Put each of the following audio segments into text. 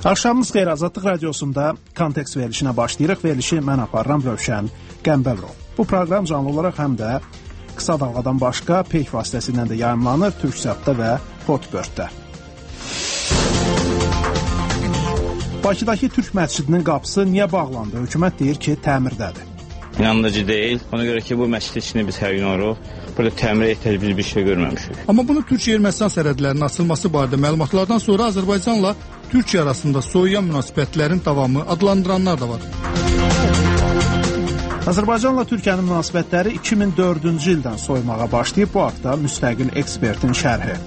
Axşamınız xeyir, Azadlıq Radiosunda kontekst verilişinə başlayırıq. Verilişi mən aparıram, Rövşən Qəmbəlrov. Bu proqram canlı olaraq həm də qısa dalğadan başqa peyk vasitəsilə də yayımlanır Türksatda və Podbörtdə. Bakıdakı Türk məscidinin qapısı niyə bağlandı? Hökumət deyir ki, təmirdədir. İnandırıcı deyil. Ona görə ki, bu məscid içində biz hər gün oluruq. Burada təmirə ehtiyac biz bir şey görməmişik. Amma bunu Türkiyə-Ermənistan sərhədlərinin açılması barədə məlumatlardan sonra Azərbaycanla Türkiyə arasında soyuyan münasibətlərin davamı adlandıranlar da var. Azərbaycanla Türkiyənin münasibətləri 2004-cü ildən soymağa başlayıb. Bu haqda müstəqil ekspertin şərhi.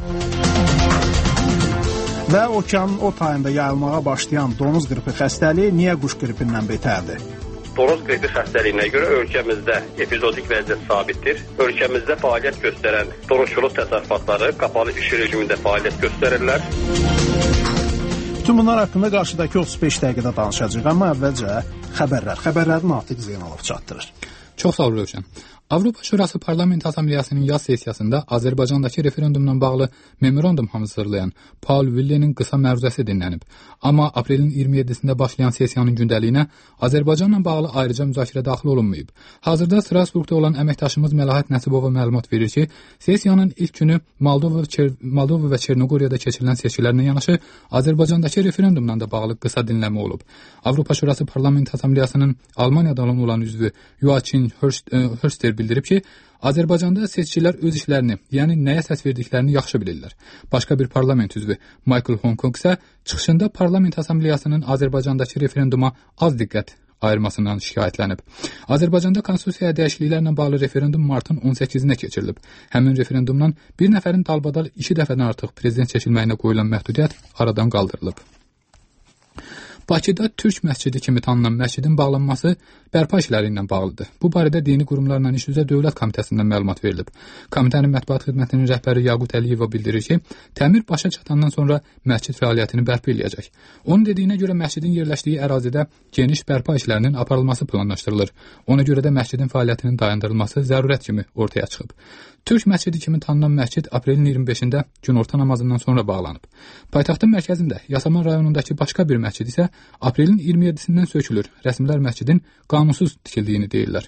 Və okeanın o tayında yayılmağa başlayan donuz qripi xəstəliyi niyə quş qripindən betərdir? Donuz qripi xəstəliyinə görə ölkəmizdə epizodik vəziyyət sabitdir. Ölkəmizdə fəaliyyət göstərən donuzçuluq təsərrüfatları qapalı iş rejimində fəaliyyət göstərirlər. Bütün bunlar haqqında qarşıdakı 35 dəqiqədə danışacağıq, amma əvvəlcə xəbərləri Natiq Zeynalov çatdırır. Çox sağ ol, Rövşən. Avropa Şurası Parlament Assambleyasının yaz sessiyasında Azərbaycandakı referendumla bağlı memorandum hazırlayan Paul Villenin qısa məruzəsi dinlənib. Amma aprelin 27-sində başlayan sessiyanın gündəliyinə Azərbaycanla bağlı ayrıca müzakirə daxil olunmayıb. Hazırda Strasburqda olan əməkdaşımız Məlahət Nəsibova məlumat verir ki, sessiyanın ilk günü Moldova və Çernogoriyada keçirilən seçkilərlə yanaşı Azərbaycandakı referendumla da bağlı qısa dinləmə olub. Avropa Şurası Parlament Assambleyasının Almaniyadan olan üzvü Joachim Hörster bildirib ki, Azərbaycanda seçicilər öz işlərini, yəni nəyə səs verdiklərini yaxşı bilirlər. Başqa bir parlament üzvü Michael Hongkong isə çıxışında Parlament Assambleyasının Azərbaycandakı referenduma az diqqət ayırmasından şikayətlənib. Azərbaycanda konstitusiyaya dəyişikliklərlə bağlı referendum martın 18-nə keçirilib. Həmin referendumdan bir nəfərin dalbadal 2 dəfədən artıq prezident seçilməyinə qoyulan məhdudiyyət aradan qaldırılıb. Bakıda Türk məscidi kimi tanınan məscidin bağlanması bərpa işləri ilə bağlıdır. Bu barədə Dini Qurumlarla İş üzrə Dövlət Komitəsindən məlumat verilib. Komitənin mətbuat xidmətinin rəhbəri Yaqut Əliyeva bildirir ki, təmir başa çatandan sonra məscid fəaliyyətini bərpa eləyəcək. Onun dediyinə görə məscidin yerləşdiyi ərazidə geniş bərpa işlərinin aparılması planlaşdırılır. Ona görə də məscidin fəaliyyətinin dayandırılması zərurət kimi ortaya çıxıb. Türk məscidi kimi tanınan məscid aprelin 25-də günorta namazından sonra bağlanıb. Paytaxtın mərkəzində Yasamal rayonundakı başqa bir məscid isə aprelin 27-sindən sökülür. Rəsmilər məscidin qanunsuz tikildiyini deyirlər.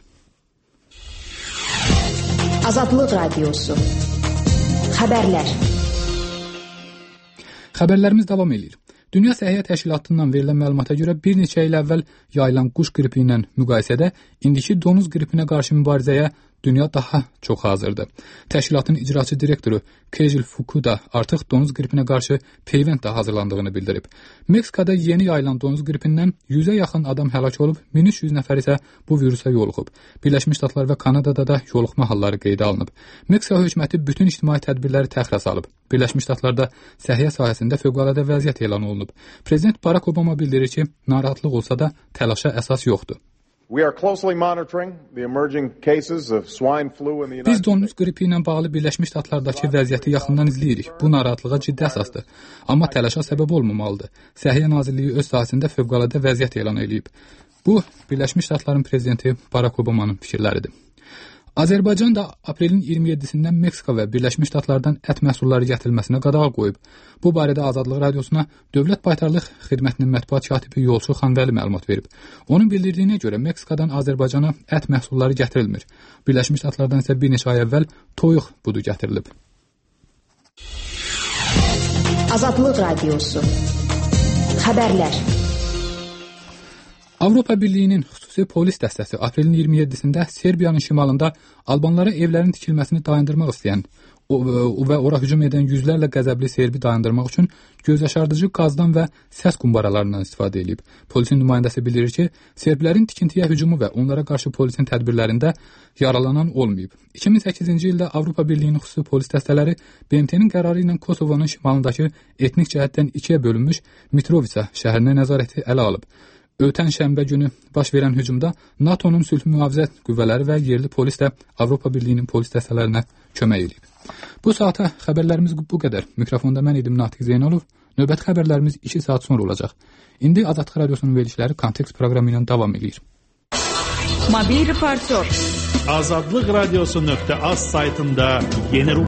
Azadlıq Radiosu. Xəbərlər. Xəbərlərimiz davam edir. Dünya Səhiyyə Təşkilatından verilən məlumata görə bir neçə il əvvəl yayılan quş qripi ilə müqayisədə indiki donuz qripinə qarşı mübarizəyə dünya daha çox hazırdır. Təşkilatın icraçı direktoru Kejil Fukuda artıq donuz qripinə qarşı peyvəndlə hazırlandığını bildirib. Meksikada yeni yayılan donuz qripindən 100-ə yaxın adam həlak olub, 1300 nəfər isə bu virusa yoluxub. Birləşmiş Ştatlar və Kanadada da yoluxma halları qeydə alınıb. Meksika hökuməti bütün ictimai tədbirləri təxirə salıb. Birləşmiş Ştatlarda səhiyyə sahəsində fövqəladə vəziyyət elan olunub. Prezident Barack Obama bildirir ki, narahatlıq olsa da təlaşa əsas yoxdur. Biz donuz qripi ilə bağlı Birləşmiş Ştatlardakı vəziyyəti yaxından izləyirik. Bu narahatlığa ciddi əsasdır. Amma təlaşa səbəb olmamalıdır. Səhiyyə Nazirliyi öz sahəsində fövqəladə vəziyyət elan edib. Bu, Birləşmiş Ştatların prezidenti Barack Obamanın fikirləridir. Azərbaycan da aprelin 27-sindən Meksika və Birləşmiş Ştatlardan ət məhsulları gətirilməsinə qadağa qoyub. Bu barədə Azadlıq Radiosuna Dövlət Baytarlıq Xidmətinin mətbuat katibi Yolçu Xanvəli məlumat verib. Onun bildirdiyinə görə Meksikadan Azərbaycana ət məhsulları gətirilmir. Birləşmiş Ştatlardan isə bir neçə ay əvvəl toyuq budu gətirilib. Azadlıq Radiosu. Xəbərlər. Avropa Birliyinin xüsusi polis dəstəsi aprelin 27-sində Serbiyanın şimalında albanlara evlərin tikilməsini dayandırmaq istəyən və ora hücum edən yüzlərlə qəzəbli serbi dayandırmaq üçün gözyaşardıcı qazdan və səs qumbaralarından istifadə edib. Polisin nümayəndəsi bildirir ki, serblərin tikintiyə hücumu və onlara qarşı polisin tədbirlərində yaralanan olmayıb. 2008-ci ildə Avropa Birliyinin xüsusi polis dəstələri BMT-nin qərarı ilə Kosovonun şimalındakı etnik cəhətdən ikiyə bölünmüş Mitrovica şəhərinə nəzarəti ələ alıb. Ötən şənbə günü baş verən hücumda NATO-nun sülh mühafizə qüvvələri və yerli polis də Avropa Birliyinin polis dəstələrinə kömək edib. Bu saata xəbərlərimiz bu qədər. Mikrofonda mən idim Natiq Zeynalov. Növbəti xəbərlərimiz 2 saat sonra olacaq. İndi Azadlıq Radiosunun verilişləri kontekst proqramı ilə davam edir. Mobil reportör. Azadlıq Radiosu.az saytında yeni